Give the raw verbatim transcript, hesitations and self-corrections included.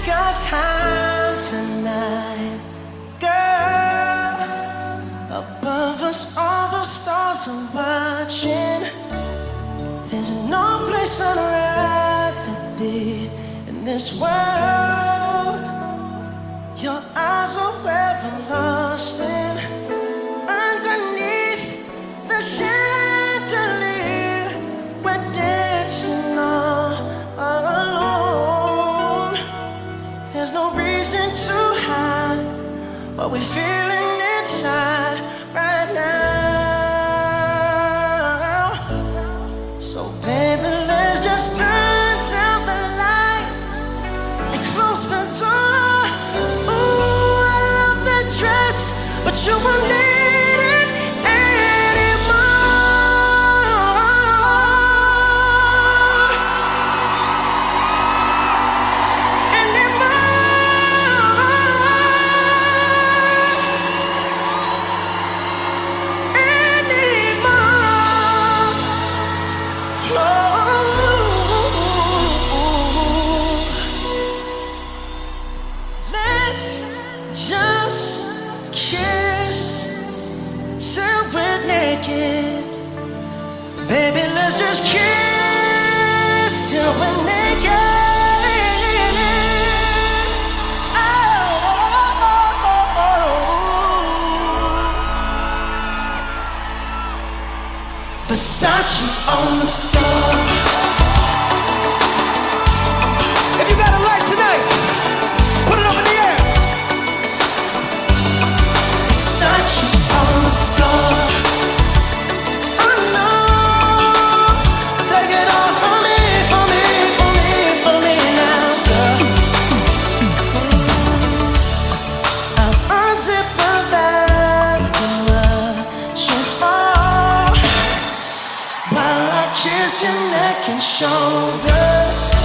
take our time tonight, girl. Above us, all the stars are watching. There's no place I'd rather be in this world. Your eyes are everlasting. Underneath the chandelier, we're dancing all alone. There's no reason to hide what we're feeling inside right now. So baby, let's just turn down the lights and close the door. Ooh, I love that dress, but you won't need it anymore. Let's just kiss till we're naked. Baby, let's just kiss till we're naked. Oh, Versace on the floor. If you got a light tonight, put it up in the air. Versace on the floor. Oh no, take it off for me, for me, for me, for me now, girl. I'll unzip the bag and watch you fall while I kiss your neck and shoulders.